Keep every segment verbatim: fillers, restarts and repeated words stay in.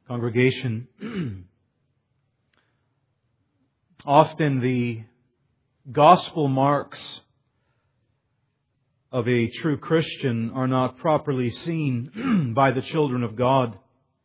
Congregation, often the gospel marks of a true Christian are not properly seen by the children of God.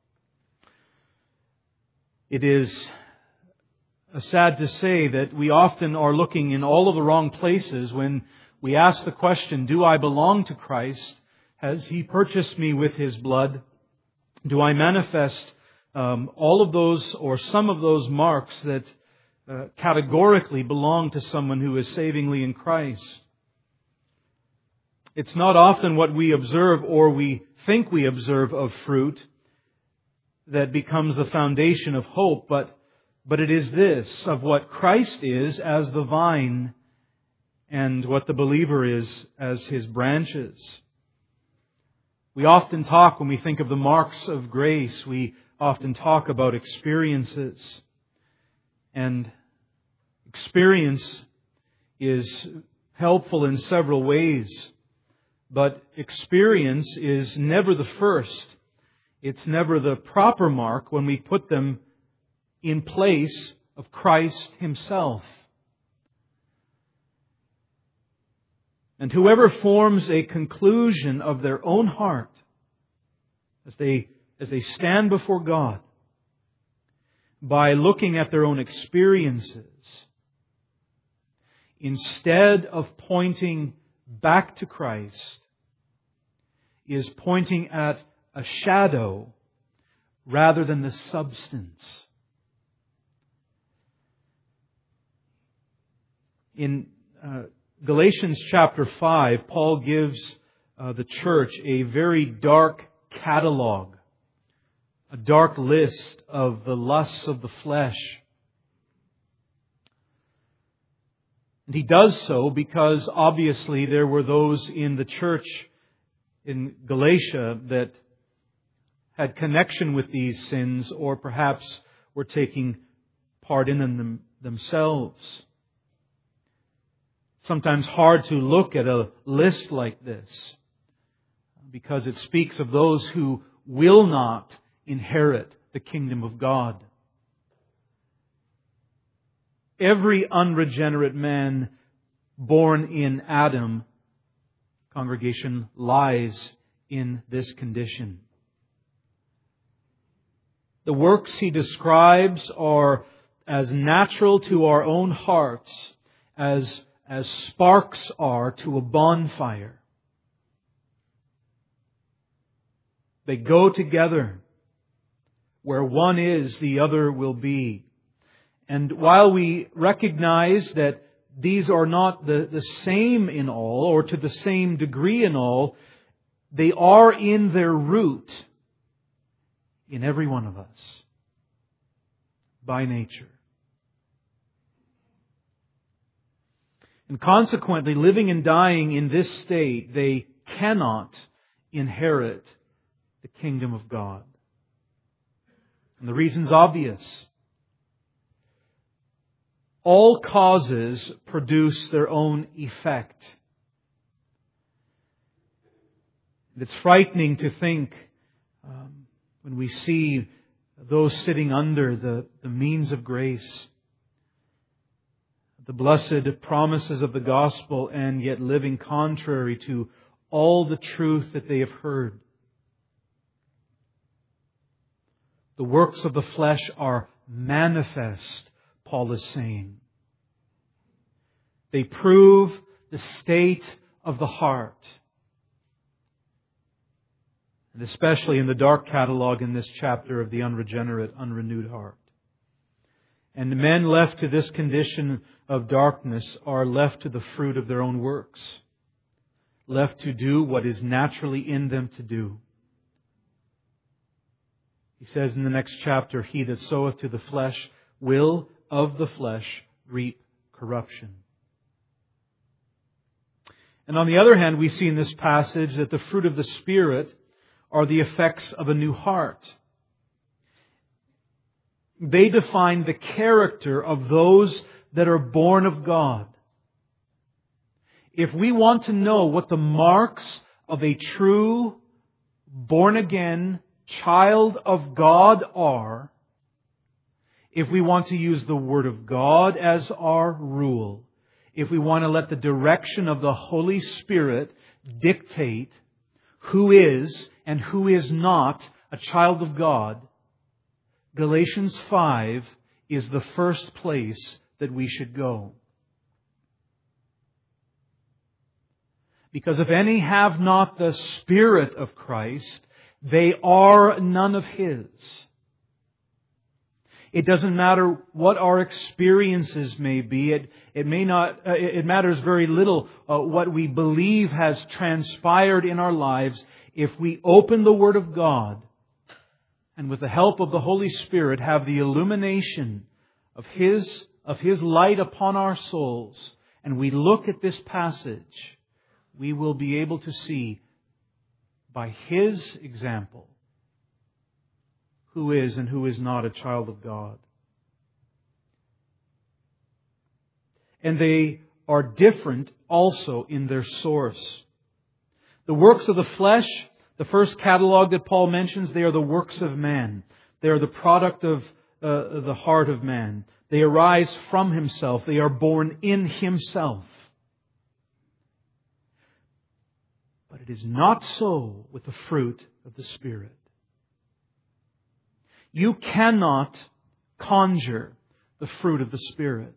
It is sad to say that we often are looking in all of the wrong places when we ask the question, do I belong to Christ? Has He purchased me with His blood? Do I manifest um, all of those or some of those marks that uh, categorically belong to someone who is savingly in Christ? It's not often what we observe or we think we observe of fruit that becomes the foundation of hope, but, but it is this, of what Christ is as the vine and what the believer is as His branches. We often talk, when we think of the marks of grace, we often talk about experiences. And experience is helpful in several ways. But experience is never the first. It's never the proper mark when we put them in place of Christ Himself. And whoever forms a conclusion of their own heart as they, as they stand before God by looking at their own experiences, instead of pointing back to Christ, is pointing at a shadow rather than the substance. In uh, Galatians chapter five, Paul gives uh, the church a very dark catalog, a dark list of the lusts of the flesh. And he does so because obviously there were those in the church in Galatia that had connection with these sins or perhaps were taking part in them themselves. Sometimes hard to look at a list like this because it speaks of those who will not inherit the kingdom of God. Every unregenerate man born in Adam, congregation, lies in this condition. The works he describes are as natural to our own hearts as as sparks are to a bonfire. They go together. Where one is, the other will be. And while we recognize that these are not the, the same in all, or to the same degree in all, they are in their root in every one of us, by nature. And consequently, living and dying in this state, they cannot inherit the kingdom of God. And the reason's obvious. All causes produce their own effect. It's frightening to think um, when we see those sitting under the, the means of grace, the blessed promises of the gospel, and yet living contrary to all the truth that they have heard. The works of the flesh are manifest, Paul is saying. They prove the state of the heart. And especially in the dark catalog in this chapter of the unregenerate, unrenewed heart. And the men left to this condition of darkness are left to the fruit of their own works. Left to do what is naturally in them to do. He says in the next chapter, he that soweth to the flesh will of the flesh reap corruption. And on the other hand, we see in this passage that the fruit of the Spirit are the effects of a new heart. They define the character of those that are born of God. If we want to know what the marks of a true, born-again, child of God are, if we want to use the Word of God as our rule, if we want to let the direction of the Holy Spirit dictate who is and who is not a child of God, Galatians five is the first place that we should go. Because if any have not the Spirit of Christ, they are none of His. It doesn't matter what our experiences may be. It, it may not, uh, it matters very little uh, what we believe has transpired in our lives. If we open the Word of God and with the help of the Holy Spirit have the illumination of His, of His light upon our souls, and we look at this passage, we will be able to see by His example who is and who is not a child of God. And they are different also in their source. The works of the flesh, the first catalog that Paul mentions, they are the works of man. They are the product of uh, the heart of man. They arise from himself. They are born in himself. But it is not so with the fruit of the Spirit. You cannot conjure the fruit of the Spirit.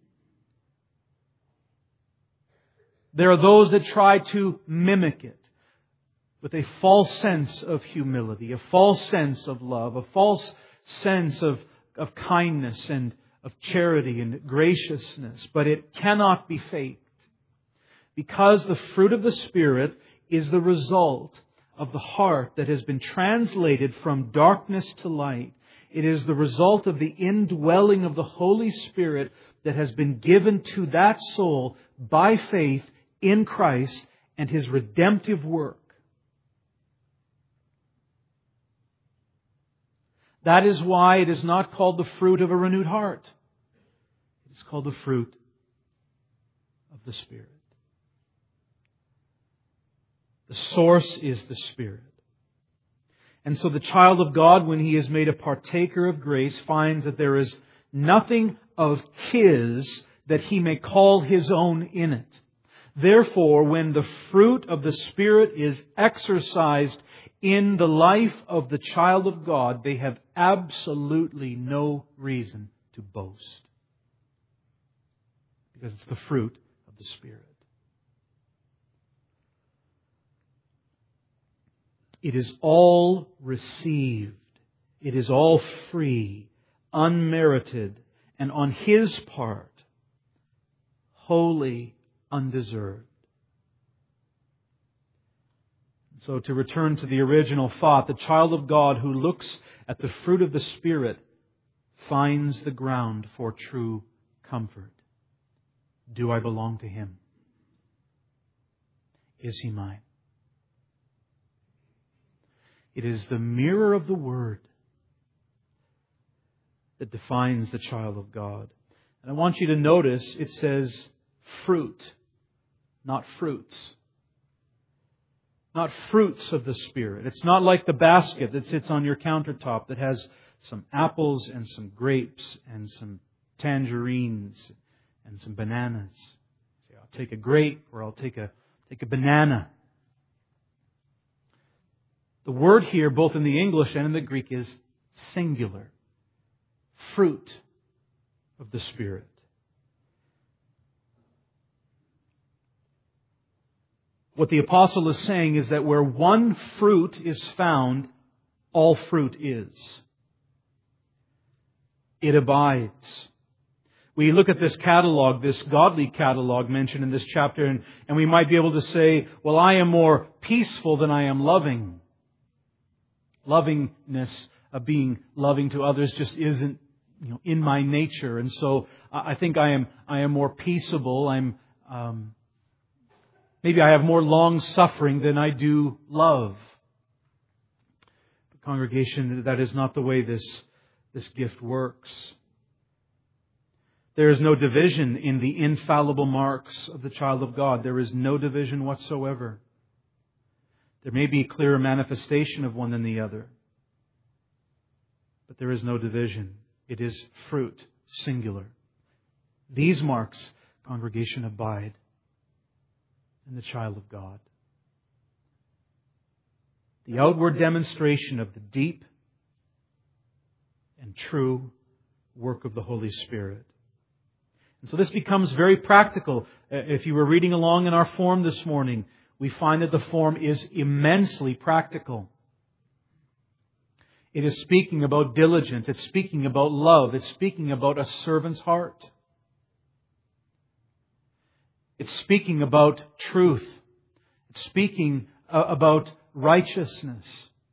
There are those that try to mimic it with a false sense of humility, a false sense of love, a false sense of, of kindness and of charity and graciousness. But it cannot be faked. Because the fruit of the Spirit is the result of the heart that has been translated from darkness to light. It is the result of the indwelling of the Holy Spirit that has been given to that soul by faith in Christ and His redemptive work. That is why it is not called the fruit of a renewed heart. It is called the fruit of the Spirit. The source is the Spirit. And so the child of God, when he is made a partaker of grace, finds that there is nothing of his that he may call his own in it. Therefore, when the fruit of the Spirit is exercised in the life of the child of God, they have absolutely no reason to boast. Because it's the fruit of the Spirit. It is all received. It is all free, unmerited, and on His part, wholly undeserved. So to return to the original thought, the child of God who looks at the fruit of the Spirit finds the ground for true comfort. Do I belong to Him? Is He mine? It is the mirror of the Word that defines the child of God. And I want you to notice it says fruit, not fruits. Not fruits of the Spirit. It's not like the basket that sits on your countertop that has some apples and some grapes and some tangerines and some bananas. I'll take a grape or I'll take a take a banana. The word here, both in the English and in the Greek, is singular. Fruit of the Spirit. What the apostle is saying is that where one fruit is found, all fruit is. It abides. We look at this catalog, this godly catalog mentioned in this chapter, and, and we might be able to say, well, I am more peaceful than I am loving. Lovingness, uh, being loving to others, just isn't, you know, in my nature, and so I think I am I am more peaceable. I'm um, maybe I have more long suffering than I do love. But congregation, that is not the way this this gift works. There is no division in the infallible marks of the child of God. There is no division whatsoever. There may be a clearer manifestation of one than the other. but there is no division. It is fruit, singular. These marks, congregation, abide in the child of God. The outward demonstration of the deep and true work of the Holy Spirit. And so this becomes very practical. If you were reading along in our form this morning, we find that the form is immensely practical. It is speaking about diligence. It's speaking about love. It's speaking about a servant's heart. It's speaking about truth. It's speaking uh, about righteousness.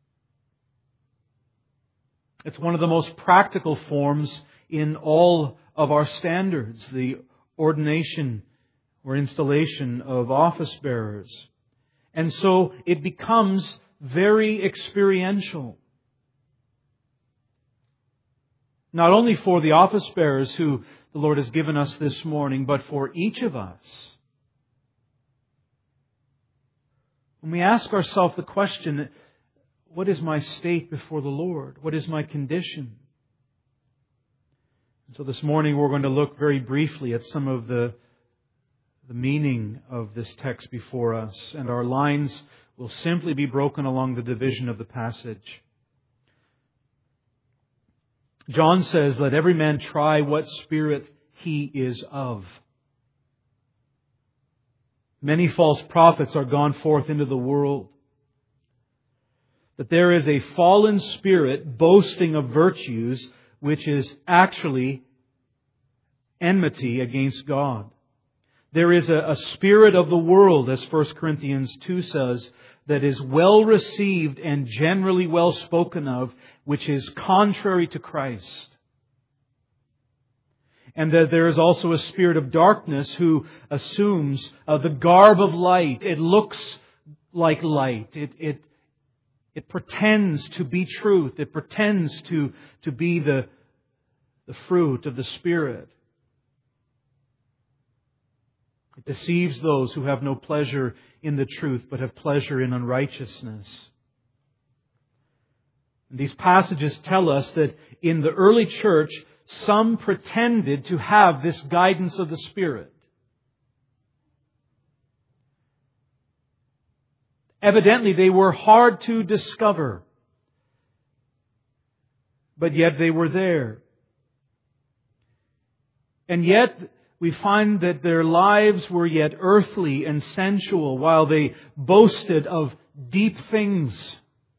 It's one of the most practical forms in all of our standards, the ordination or installation of office bearers. And so it becomes very experiential. Not only for the office bearers who the Lord has given us this morning, but for each of us. When we ask ourselves the question, what is my state before the Lord? What is my condition? And so this morning we're going to look very briefly at some of the, the meaning of this text before us. And our lines will simply be broken along the division of the passage. John says, let every man try what spirit he is of. Many false prophets are gone forth into the world. That there is a fallen spirit boasting of virtues which is actually enmity against God. There is a, a spirit of the world, as First Corinthians two says, that is well received and generally well spoken of, which is contrary to Christ. And that there is also a spirit of darkness who assumes uh, the garb of light. It looks like light. It, it, it pretends to be truth. It pretends to, to be the, the fruit of the Spirit. It deceives those who have no pleasure in the truth, but have pleasure in unrighteousness. And these passages tell us that in the early church, some pretended to have this guidance of the Spirit. Evidently, they were hard to discover, but yet they were there. And yet, we find that their lives were yet earthly and sensual, while they boasted of deep things.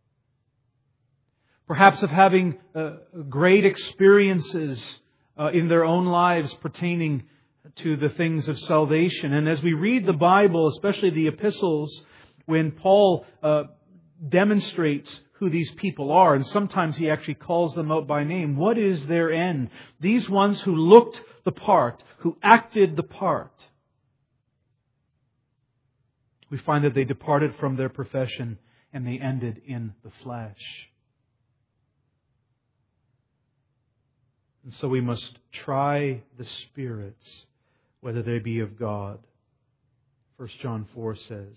Perhaps of having uh, great experiences uh, in their own lives pertaining to the things of salvation. And as we read the Bible, especially the epistles, when Paul uh, demonstrates who these people are, and sometimes he actually calls them out by name, what is their end? These ones who looked the part, who acted the part. We find that they departed from their profession and they ended in the flesh. And so we must try the spirits, whether they be of God. First John four says,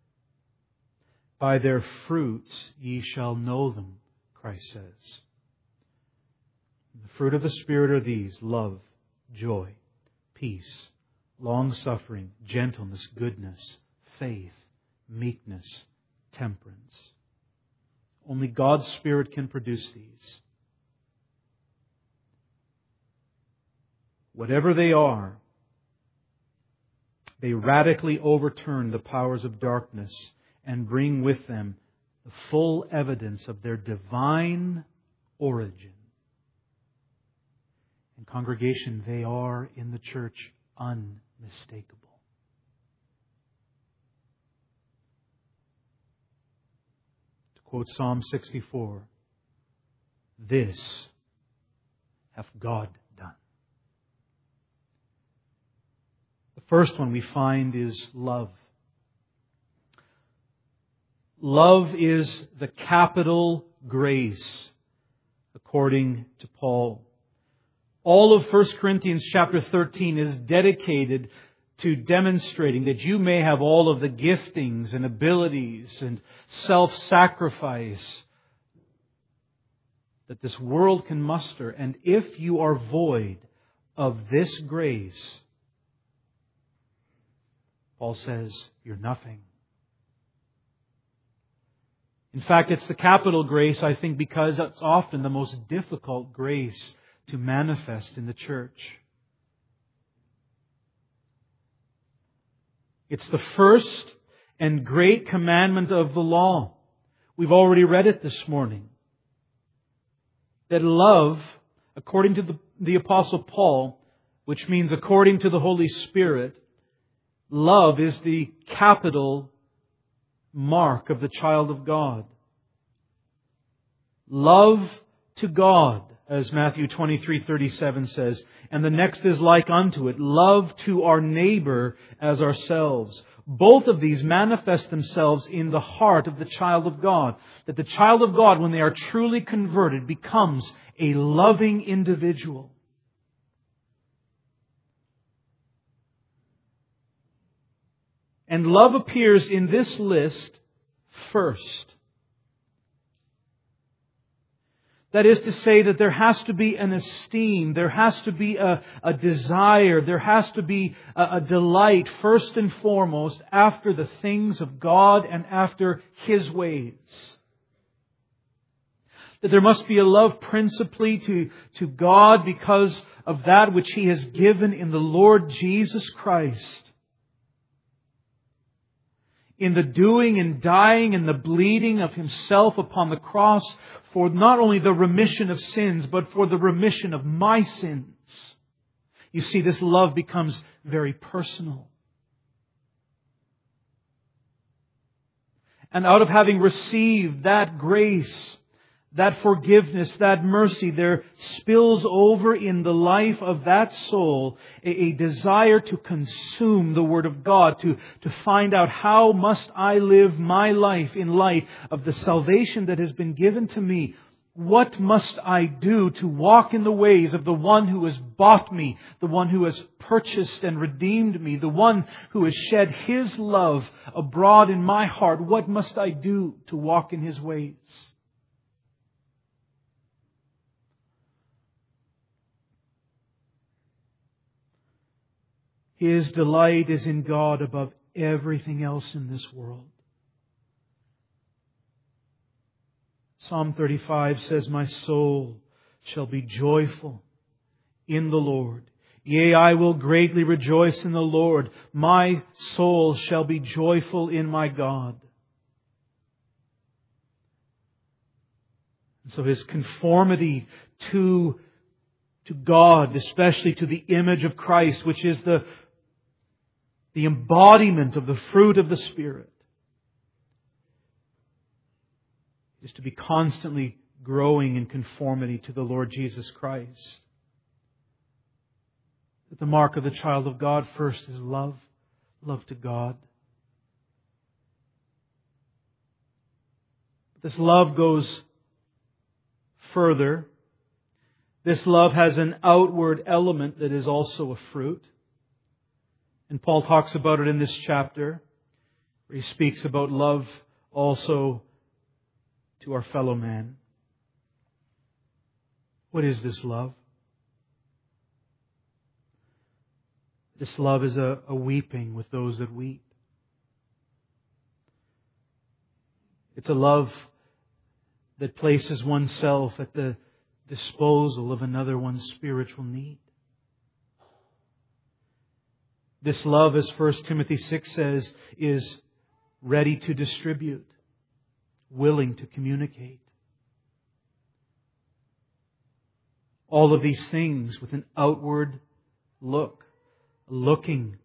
by their fruits ye shall know them, Christ says. The fruit of the Spirit are these: love, joy, peace, long-suffering, gentleness, goodness, faith, meekness, temperance. Only God's Spirit can produce these. Whatever they are, they radically overturn the powers of darkness and bring with them the full evidence of their divine origin. And congregation, they are in the church unmistakable. To quote Psalm sixty-four, this hath God done. The first one we find is love. Love is the capital grace, according to Paul. All of First Corinthians chapter thirteen is dedicated to demonstrating that you may have all of the giftings and abilities and self-sacrifice that this world can muster. And if you are void of this grace, Paul says, you're nothing. In fact, it's the capital grace, I think, because it's often the most difficult grace to manifest in the church. It's the first and great commandment of the law. We've already read it this morning. That love, according to the, the Apostle Paul, which means according to the Holy Spirit, love is the capital mark of the child of God. Love to God, as Matthew twenty-three thirty-seven says. And the next is like unto it, love to our neighbor as ourselves. Both of these manifest themselves in the heart of the child of God. That the child of God, when they are truly converted, becomes a loving individual. And love appears in this list first. That is to say that there has to be an esteem, there has to be a, a desire, there has to be a, a delight first and foremost after the things of God and after His ways. That there must be a love principally to, to God because of that which He has given in the Lord Jesus Christ. In the doing and dying and the bleeding of Himself upon the cross for not only the remission of sins, but for the remission of my sins. You see, this love becomes very personal. And out of having received that grace, that forgiveness, that mercy, there spills over in the life of that soul a, a desire to consume the Word of God, to, to find out how must I live my life in light of the salvation that has been given to me. What must I do to walk in the ways of the one who has bought me, the one who has purchased and redeemed me, the one who has shed His love abroad in my heart? What must I do to walk in His ways? His delight is in God above everything else in this world. Psalm thirty-five says, my soul shall be joyful in the Lord. Yea, I will greatly rejoice in the Lord. My soul shall be joyful in my God. And so His conformity to, to God, especially to the image of Christ, which is the The embodiment of the fruit of the Spirit, is to be constantly growing in conformity to the Lord Jesus Christ. That the mark of the child of God first is love, love to God. This love goes further. This love has an outward element that is also a fruit. And Paul talks about it in this chapter, where he speaks about love also to our fellow man. What is this love? This love is a, a weeping with those that weep. It's a love that places oneself at the disposal of another one's spiritual need. This love, as First Timothy six says, is ready to distribute, willing to communicate. All of these things with an outward look, looking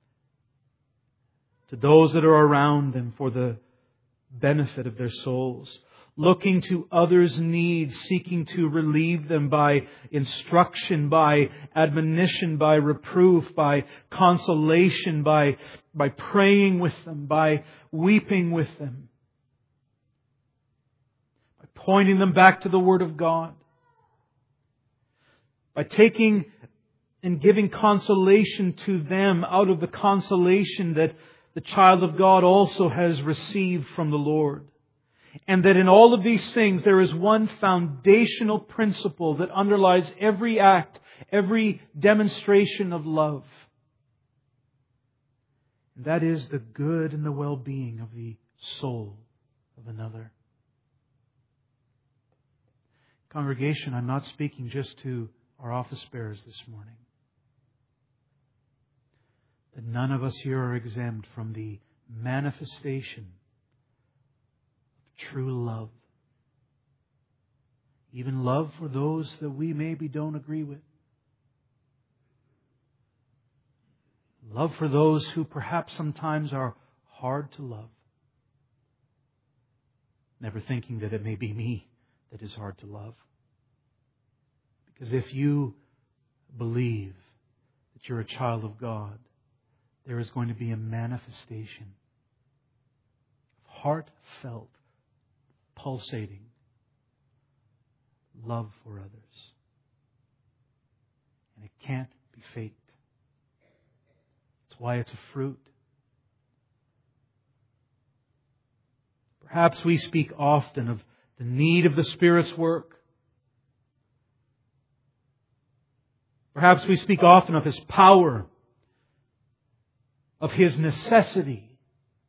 to those that are around them for the benefit of their souls. Looking to others' needs, seeking to relieve them by instruction, by admonition, by reproof, by consolation, by, by praying with them, by weeping with them, by pointing them back to the Word of God, by taking and giving consolation to them out of the consolation that the child of God also has received from the Lord. And that in all of these things there is one foundational principle that underlies every act, every demonstration of love. And that is the good and the well-being of the soul of another. Congregation, I'm not speaking just to our office bearers this morning. That none of us here are exempt from the manifestation of true love. Even love for those that we maybe don't agree with. Love for those who perhaps sometimes are hard to love. Never thinking that it may be me that is hard to love. Because if you believe that you're a child of God, there is going to be a manifestation of heartfelt, pulsating love for others. And it can't be faked. That's why it's a fruit. Perhaps we speak often of the need of the Spirit's work. Perhaps we speak often of His power, of His necessity.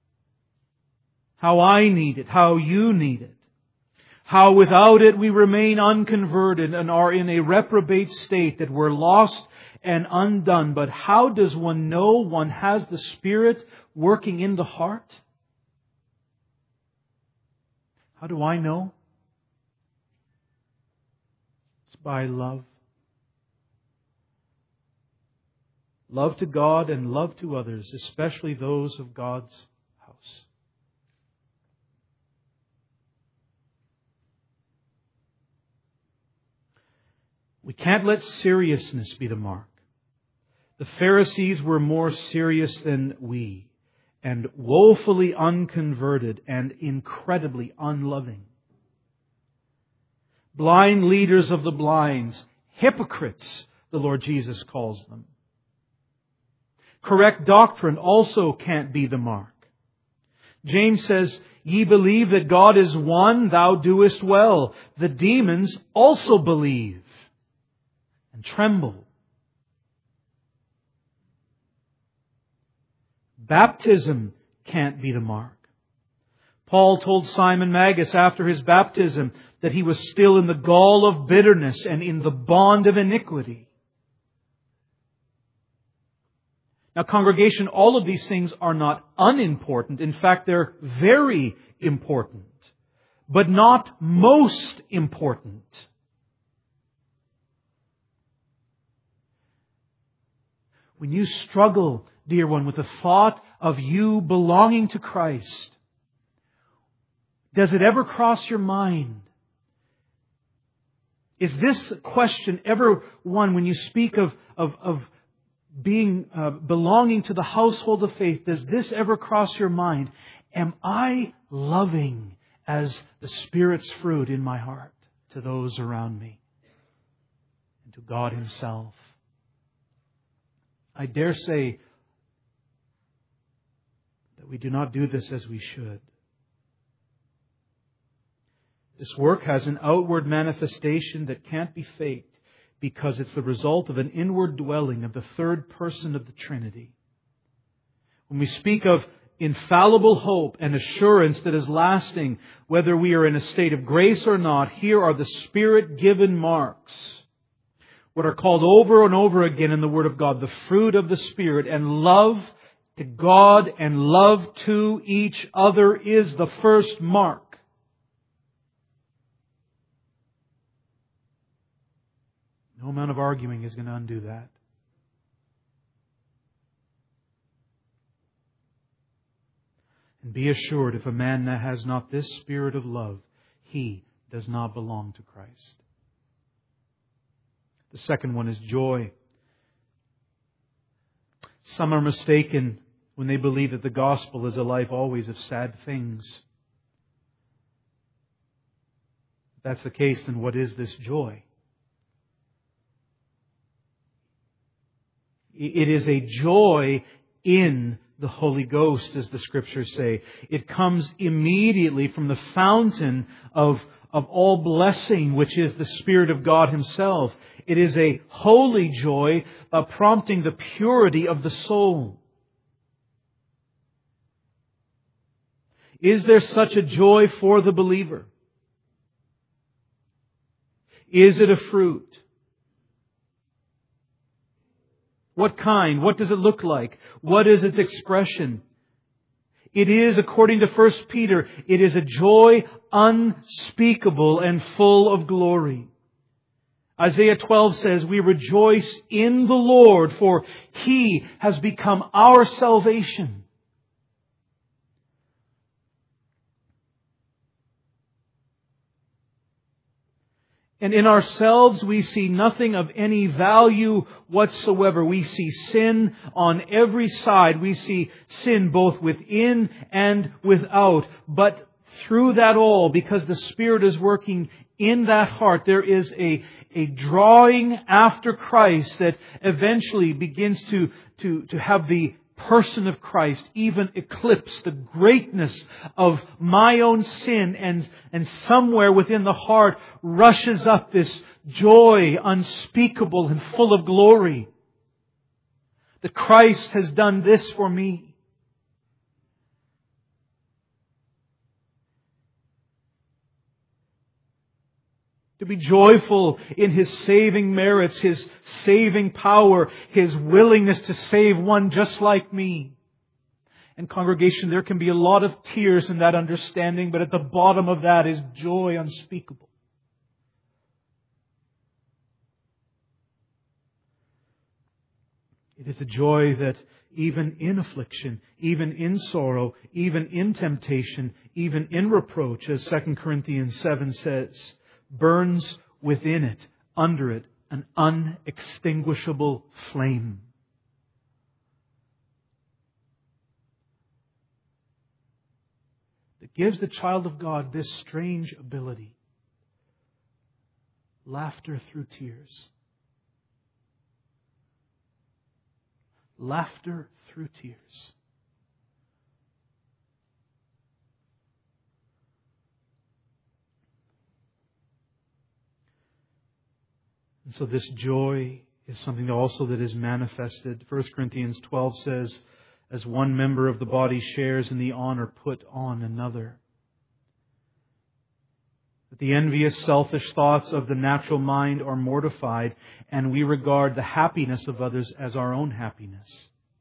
How I need it, how you need it. How without it we remain unconverted and are in a reprobate state, that we're lost and undone. But how does one know one has the Spirit working in the heart? How do I know? It's by love. Love to God and love to others, especially those of God's house. We can't let seriousness be the mark. The Pharisees were more serious than we, and woefully unconverted and incredibly unloving. Blind leaders of the blinds, hypocrites, the Lord Jesus calls them. Correct doctrine also can't be the mark. James says, "Ye believe that God is one, thou doest well. The demons also believe and tremble." Baptism can't be the mark. Paul told Simon Magus after his baptism that he was still in the gall of bitterness and in the bond of iniquity. Now, congregation, all of these things are not unimportant. In fact, they're very important, but not most important. When you struggle, dear one, with the thought of you belonging to Christ, does it ever cross your mind? Is this question ever one when you speak of, of, of being, uh, belonging to the household of faith, does this ever cross your mind? Am I loving as the Spirit's fruit in my heart to those around me and to God Himself? I dare say that we do not do this as we should. This work has an outward manifestation that can't be faked because it's the result of an inward dwelling of the third person of the Trinity. When we speak of infallible hope and assurance that is lasting, whether we are in a state of grace or not, here are the Spirit-given marks. What are called over and over again in the Word of God, the fruit of the Spirit. And love to God and love to each other is the first mark. No amount of arguing is going to undo that. And be assured, if a man has not this spirit of love, he does not belong to Christ. The second one is joy. Some are mistaken when they believe that the gospel is a life always of sad things. If that's the case, then what is this joy? It is a joy in the Holy Ghost, as the Scriptures say. It comes immediately from the fountain of, of all blessing, which is the Spirit of God Himself. It is a holy joy, uh, prompting the purity of the soul. Is there such a joy for the believer? Is it a fruit? What kind? What does it look like? What is its expression? It is, according to First Peter, it is a joy unspeakable and full of glory. Isaiah twelve says, "We rejoice in the Lord, for He has become our salvation." And in ourselves we see nothing of any value whatsoever. We see sin on every side. We see sin both within and without. But through that all, because the Spirit is working in that heart, there is a, a drawing after Christ that eventually begins to, to, to have the person of Christ even eclipse the greatness of my own sin, and, and somewhere within the heart rushes up this joy unspeakable and full of glory. That Christ has done this for me. To be joyful in His saving merits, His saving power, His willingness to save one just like me. And congregation, there can be a lot of tears in that understanding, but at the bottom of that is joy unspeakable. It is a joy that even in affliction, even in sorrow, even in temptation, even in reproach, as Second Corinthians seven says, burns within it, under it, an unextinguishable flame. That gives the child of God this strange ability. Laughter through tears. Laughter through tears. And so this joy is something also that is manifested. First Corinthians twelve says, as one member of the body shares in the honor, put on another. That the envious, selfish thoughts of the natural mind are mortified, and we regard the happiness of others as our own happiness.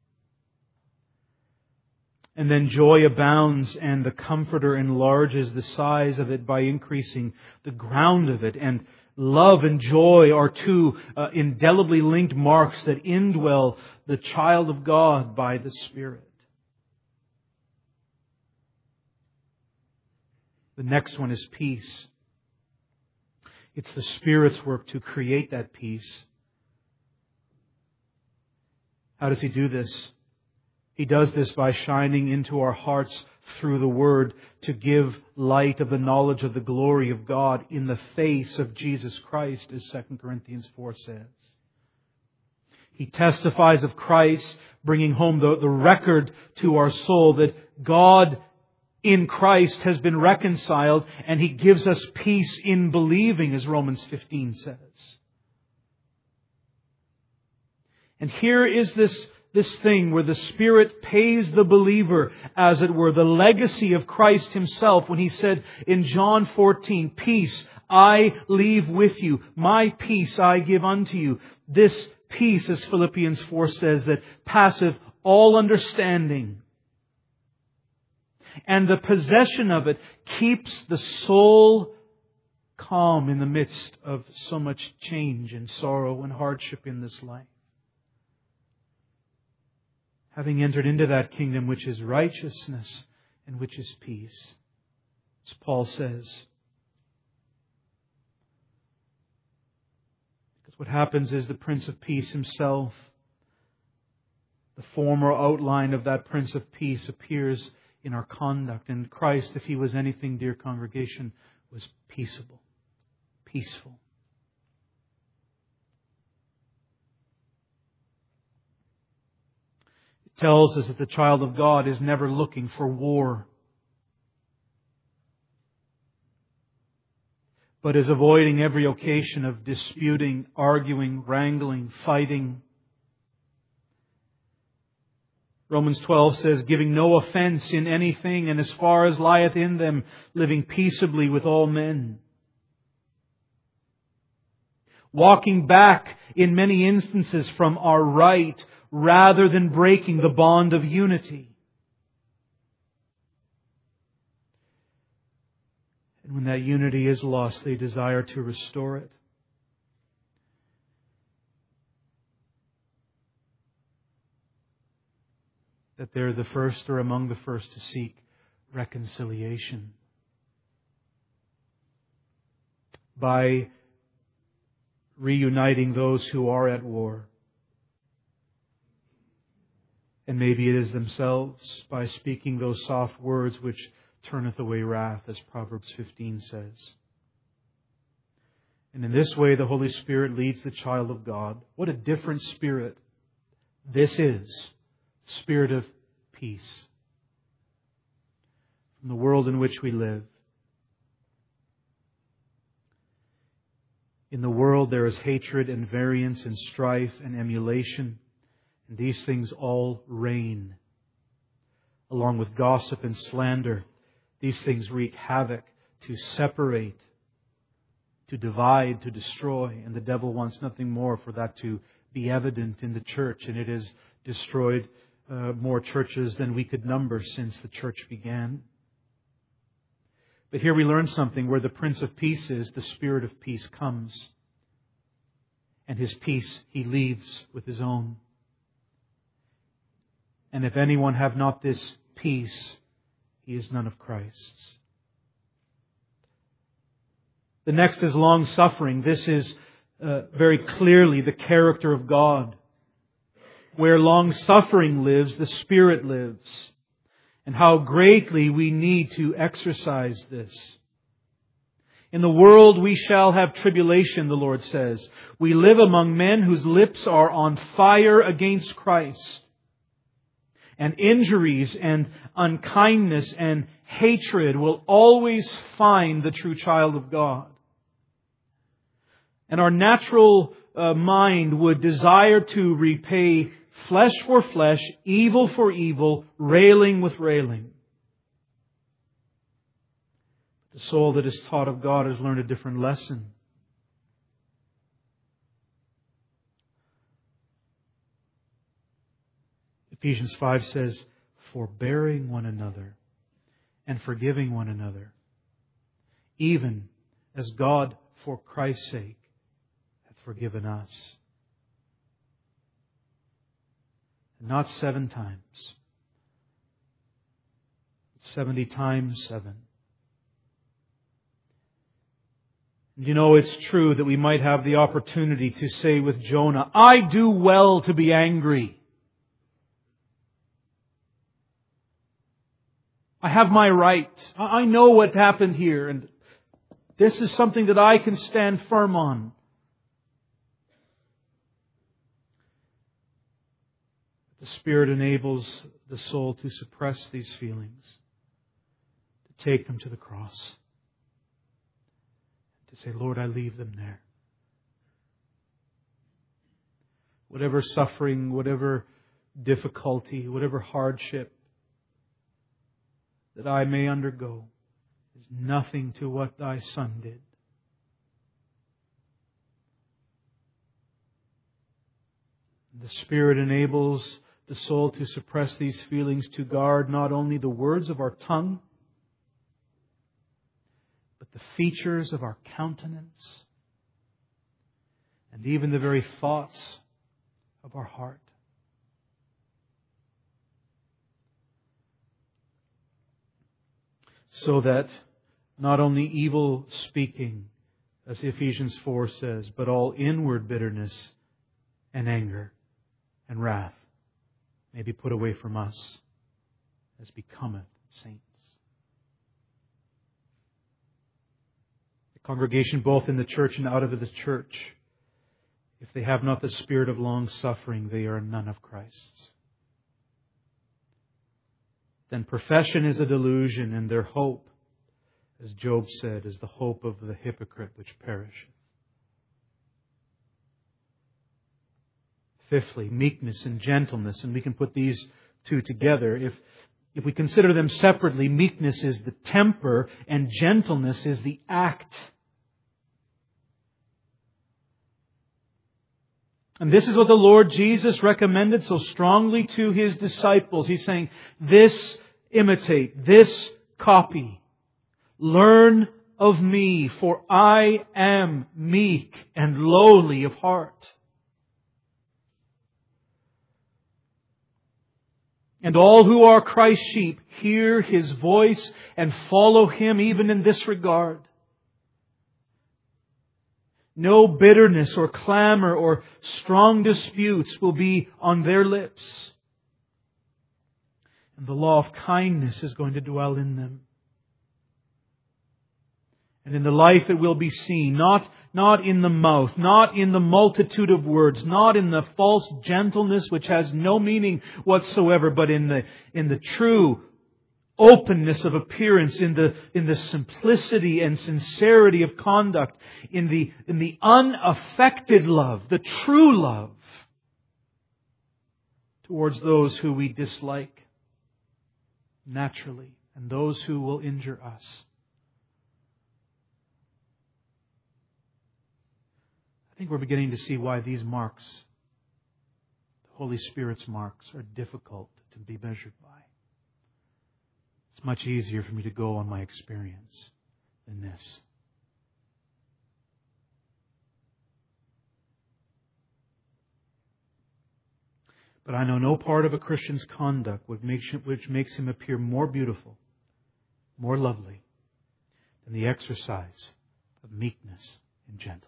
And then joy abounds, and the Comforter enlarges the size of it by increasing the ground of it. And love and joy are two uh, indelibly linked marks that indwell the child of God by the Spirit. The next one is peace. It's the Spirit's work to create that peace. How does He do this? He does this by shining into our hearts through the Word to give light of the knowledge of the glory of God in the face of Jesus Christ, as Second Corinthians four says. He testifies of Christ, bringing home the, the record to our soul that God in Christ has been reconciled, and He gives us peace in believing, as Romans fifteen says. And here is this This thing where the Spirit pays the believer, as it were, the legacy of Christ Himself when He said in John fourteen, "Peace I leave with you, my peace I give unto you." This peace, as Philippians four says, that passeth all understanding. And the possession of it keeps the soul calm in the midst of so much change and sorrow and hardship in this life. Having entered into that kingdom which is righteousness and which is peace. As Paul says. Because what happens is the Prince of Peace Himself, the form or outline of that Prince of Peace, appears in our conduct. And Christ, if He was anything, dear congregation, was peaceable, peaceful. tells us that the child of God is never looking for war, but is avoiding every occasion of disputing, arguing, wrangling, fighting. Romans twelve says, giving no offense in anything, and as far as lieth in them, living peaceably with all men. Walking back in many instances from our right, rather than breaking the bond of unity. And when that unity is lost, they desire to restore it. That they're the first or among the first to seek reconciliation. By reuniting those who are at war. And maybe it is themselves, by speaking those soft words which turneth away wrath, as Proverbs fifteen says. And in this way the Holy Spirit leads the child of God. What a different spirit this is. Spirit of peace. From the world in which we live. In the world there is hatred and variance and strife and emulation. And these things all reign. Along with gossip and slander. These things wreak havoc to separate, to divide, to destroy. And the devil wants nothing more for that to be evident in the church. And it has destroyed uh, more churches than we could number since the church began. But here we learn something. Where the Prince of Peace is, the Spirit of peace comes. And His peace He leaves with His own. And if anyone have not this peace, he is none of Christ's. The next is long-suffering. This is uh, very clearly the character of God. Where long-suffering lives, the Spirit lives. And how greatly we need to exercise this. In the world we shall have tribulation, the Lord says. We live among men whose lips are on fire against Christ. And injuries and unkindness and hatred will always find the true child of God. And our natural uh, mind would desire to repay flesh for flesh, evil for evil, railing with railing. The soul that is taught of God has learned a different lesson. Ephesians five says, forbearing one another and forgiving one another, even as God for Christ's sake hath forgiven us. Not seven times, seventy times seven. You know, it's true that we might have the opportunity to say with Jonah, I do well to be angry. I have my right. I know what happened here, and this is something that I can stand firm on. The Spirit enables the soul to suppress these feelings, to take them to the cross, to say, Lord, I leave them there. Whatever suffering, whatever difficulty, whatever hardship that I may undergo is nothing to what Thy Son did. The Spirit enables the soul to suppress these feelings, to guard not only the words of our tongue, but the features of our countenance, and even the very thoughts of our heart. So that not only evil speaking, as Ephesians four says, but all inward bitterness and anger and wrath may be put away from us, as becometh saints. The congregation, both in the church and out of the church, if they have not the spirit of long suffering, they are none of Christ's. then profession is a delusion, and their hope, as Job said, is the hope of the hypocrite which perisheth. Fifthly, meekness and gentleness, and we can put these two together. If, if we consider them separately, meekness is the temper and gentleness is the act. And this is what the Lord Jesus recommended so strongly to His disciples. He's saying, this imitate, this copy. Learn of me, for I am meek and lowly of heart. And all who are Christ's sheep hear His voice and follow Him even in this regard. No bitterness or clamor or strong disputes will be on their lips. And the law of kindness is going to dwell in them. And in the life it will be seen, not, not in the mouth, not in the multitude of words, not in the false gentleness which has no meaning whatsoever, but in the, in the true openness of appearance, in the, in the simplicity and sincerity of conduct, in the, in the unaffected love, the true love towards those who we dislike naturally and those who will injure us. I think we're beginning to see why these marks, the Holy Spirit's marks, are difficult to be measured by. It's much easier for me to go on my experience than this. But I know no part of a Christian's conduct which makes him, which makes him appear more beautiful, more lovely, than the exercise of meekness and gentleness.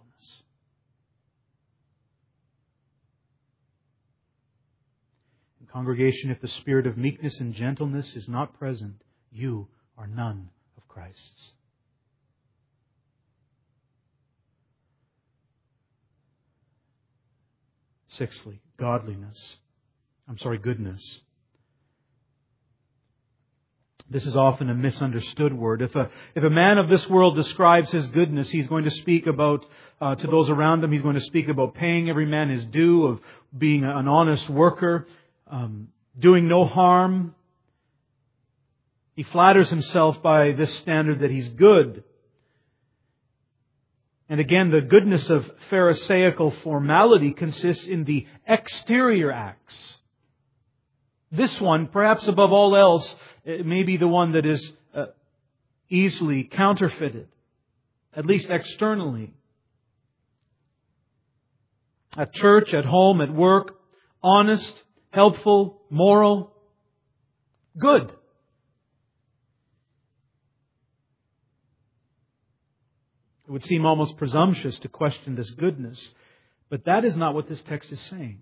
Congregation, if the spirit of meekness and gentleness is not present, you are none of Christ's. Sixthly, godliness. I'm sorry, goodness. This is often a misunderstood word. If a, if a man of this world describes his goodness, he's going to speak about, uh, to those around him, he's going to speak about paying every man his due, of being an honest worker, Um, doing no harm. He flatters himself by this standard that he's good. And again, the goodness of Pharisaical formality consists in the exterior acts. This one, perhaps above all else, may be the one that is uh, easily counterfeited, at least externally. At church, at home, at work, honest, helpful, moral, good. It would seem almost presumptuous to question this goodness, but that is not what this text is saying.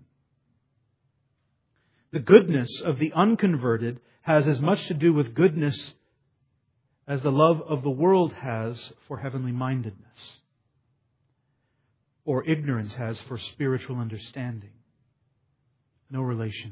The goodness of the unconverted has as much to do with goodness as the love of the world has for heavenly mindedness, or ignorance has for spiritual understanding. No relation.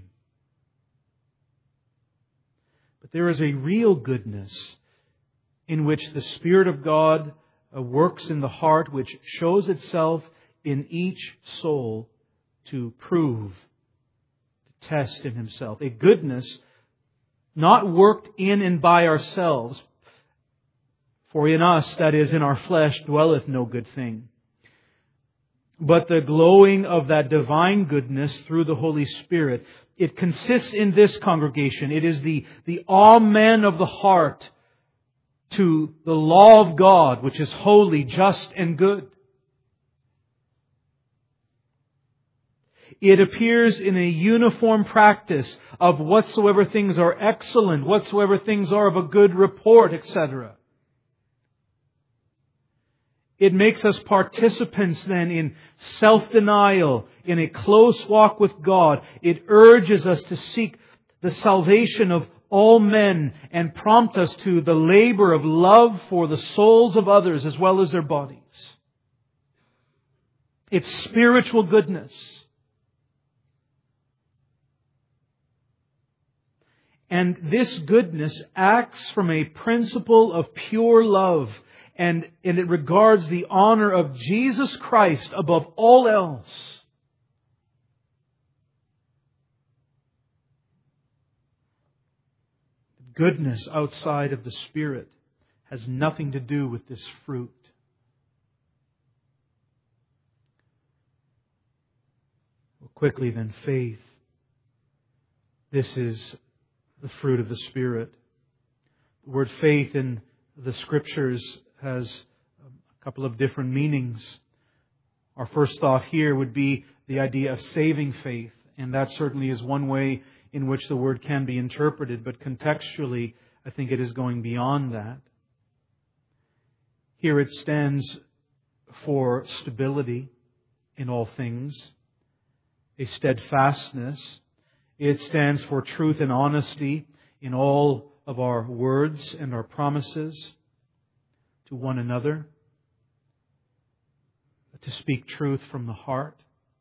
But there is a real goodness in which the Spirit of God works in the heart, which shows itself in each soul to prove, to test in himself. A goodness not worked in and by ourselves, for in us, that is, in our flesh, dwelleth no good thing. But the glowing of that divine goodness through the Holy Spirit, it consists in this, congregation. It is the, the amen of the heart to the law of God, which is holy, just, and good. It appears in a uniform practice of whatsoever things are excellent, whatsoever things are of a good report, et cetera. It makes us participants then in self-denial, in a close walk with God. It urges us to seek the salvation of all men and prompt us to the labor of love for the souls of others as well as their bodies. It's spiritual goodness. And this goodness acts from a principle of pure love, and, and it regards the honor of Jesus Christ above all else. Goodness outside of the Spirit has nothing to do with this fruit. Well, quickly then, faith. This is the fruit of the Spirit. The word faith in the Scriptures has a couple of different meanings. Our first thought here would be the idea of saving faith, and that certainly is one way in which the word can be interpreted, but contextually, I think it is going beyond that. Here it stands for stability in all things, a steadfastness. It stands for truth and honesty in all of our words and our promises to one another, to speak truth from the heart.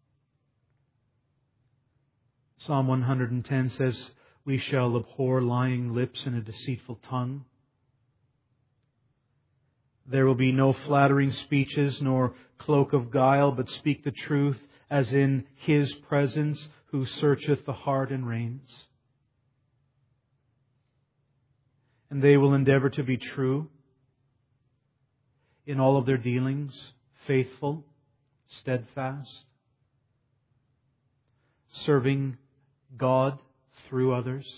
Psalm one hundred ten says, "We shall abhor lying lips and a deceitful tongue." There will be no flattering speeches nor cloak of guile, but speak the truth as in His presence, who searcheth the heart and reins. And they will endeavor to be true in all of their dealings, faithful, steadfast, serving God through others.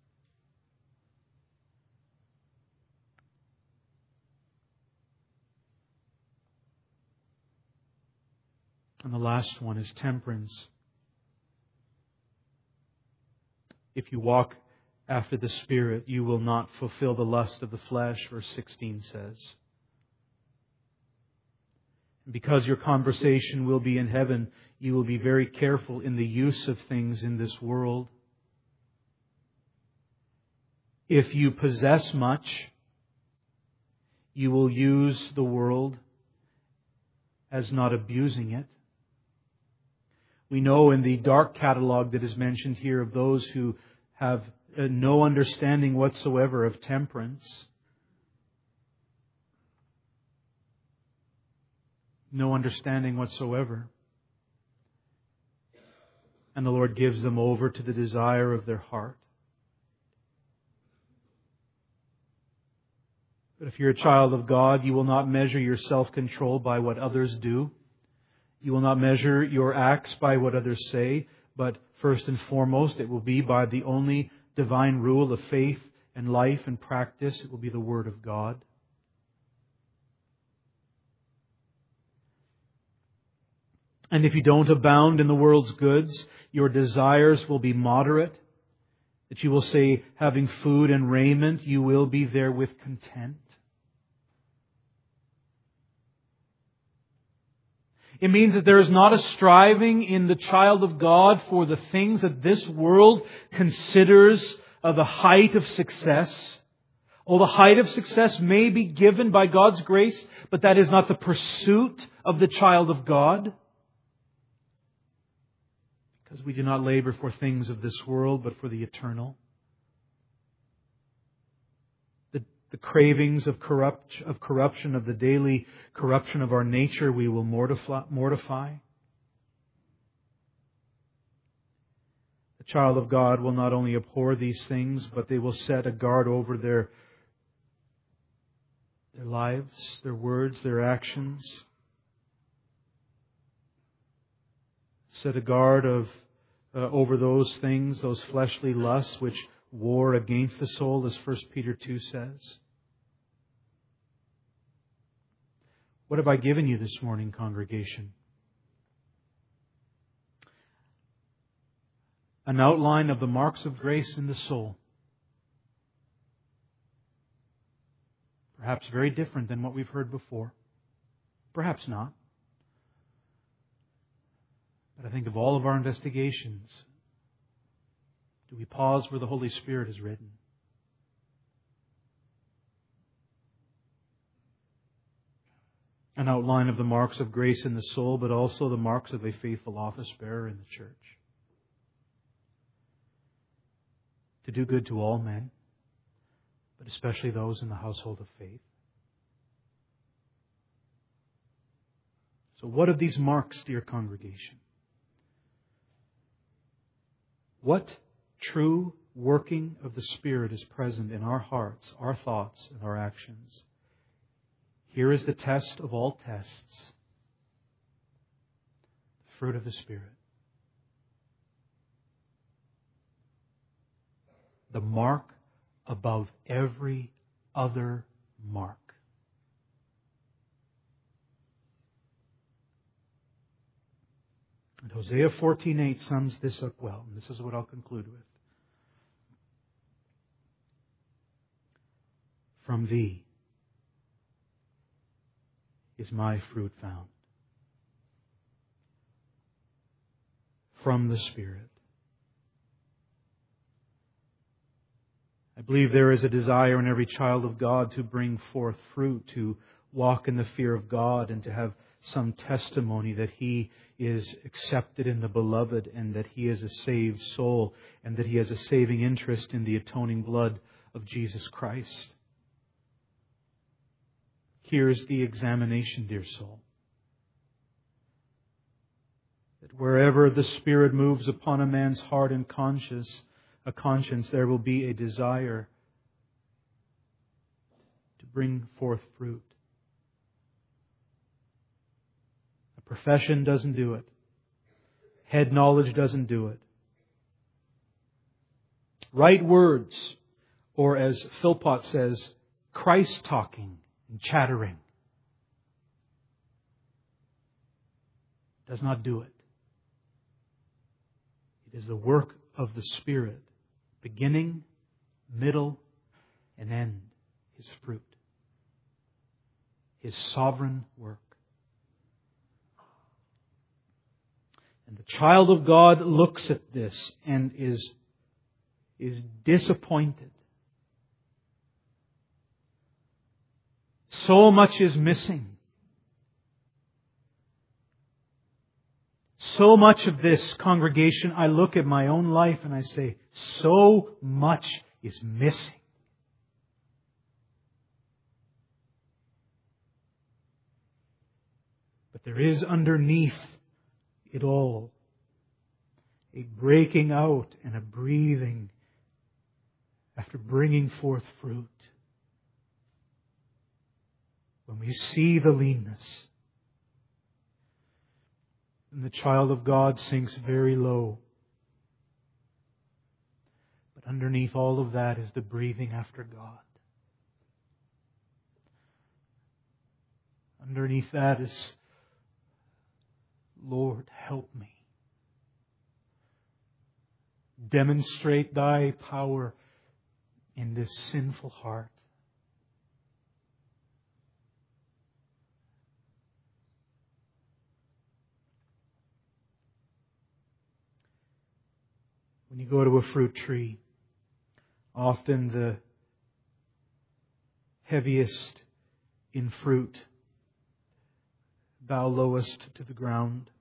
And the last one is temperance. If you walk after the Spirit, you will not fulfill the lust of the flesh, verse sixteen says. Because your conversation will be in heaven, you will be very careful in the use of things in this world. If you possess much, you will use the world as not abusing it. We know in the dark catalog that is mentioned here of those who have no understanding whatsoever of temperance, no understanding whatsoever. And the Lord gives them over to the desire of their heart. But if you're a child of God, you will not measure your self-control by what others do. You will not measure your acts by what others say. But first and foremost, it will be by the only divine rule of faith and life and practice. It will be the Word of God. And if you don't abound in the world's goods, your desires will be moderate. That you will say, having food and raiment, you will be therewith content. It means that there is not a striving in the child of God for the things that this world considers of the height of success. Oh, the height of success may be given by God's grace, but that is not the pursuit of the child of God. Because we do not labor for things of this world, but for the eternal. The, the cravings of corrupt of corruption, of the daily corruption of our nature, we will mortify. mortify. The child of God will not only abhor these things, but they will set a guard over their, their lives, their words, their actions. Set a guard of uh, over those things, those fleshly lusts which war against the soul, as First Peter two says. What have I given you this morning, congregation? An outline of the marks of grace in the soul. Perhaps very different than what we've heard before. Perhaps not. But I think of all of our investigations, do we pause where the Holy Spirit has written? An outline of the marks of grace in the soul, but also the marks of a faithful office bearer in the church. to do good to all men, but especially those in the household of faith. So what of these marks, dear congregation? What true working of the Spirit is present in our hearts, our thoughts, and our actions? Here is the test of all tests. The fruit of the Spirit. The mark above every other mark. And Hosea fourteen eight sums this up well, and this is what I'll conclude with. From Thee is my fruit found. From the Spirit. I believe there is a desire in every child of God to bring forth fruit, to walk in the fear of God, and to have some testimony that he is accepted in the Beloved, and that he is a saved soul, and that he has a saving interest in the atoning blood of Jesus Christ. Here's the examination, dear soul. That wherever the Spirit moves upon a man's heart and conscience, a conscience, there will be a desire to bring forth fruit. A profession doesn't do it. Head knowledge doesn't do it. Right words, or as Philpott says, Christ talking and chattering, does not do it. It is the work of the Spirit, beginning, middle, and end, His fruit, His sovereign work. And the child of God looks at this and is, is disappointed. So much is missing. So much of this, congregation, I look at my own life and I say, so much is missing. But there is underneath it all a breaking out and a breathing after bringing forth fruit. When we see the leanness, and the child of God sinks very low. But underneath all of that is the breathing after God. Underneath that is, Lord, help me. Demonstrate Thy power in this sinful heart. When you go to a fruit tree, often the heaviest in fruit bow lowest to the ground.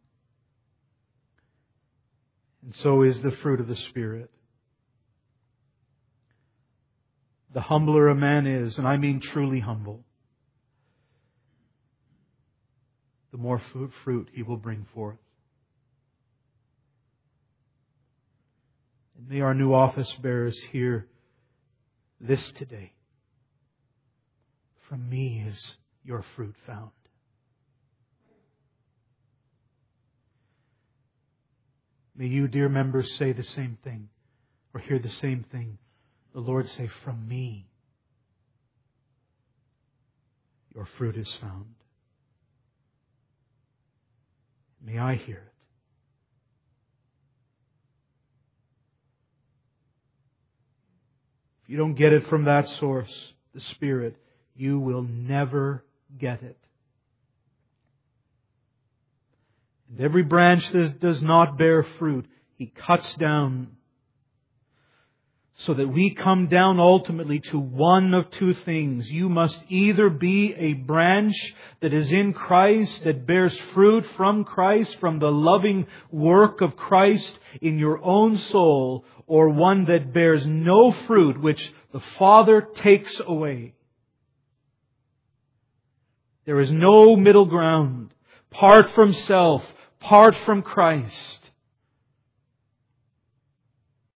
And so is the fruit of the Spirit. The humbler a man is, and I mean truly humble, the more fruit, fruit he will bring forth. And may our new office bearers hear this today. From me is your fruit found. May you, dear members, say the same thing, or hear the same thing. The Lord say, from me your fruit is found. May I hear it. If you don't get it from that source, the Spirit, you will never get it. And every branch that does not bear fruit, He cuts down, So that we come down ultimately to one of two things. You must either be a branch that is in Christ, that bears fruit from Christ, from the loving work of Christ in your own soul, or one that bears no fruit, which the Father takes away. There is no middle ground. Part from self, part from Christ.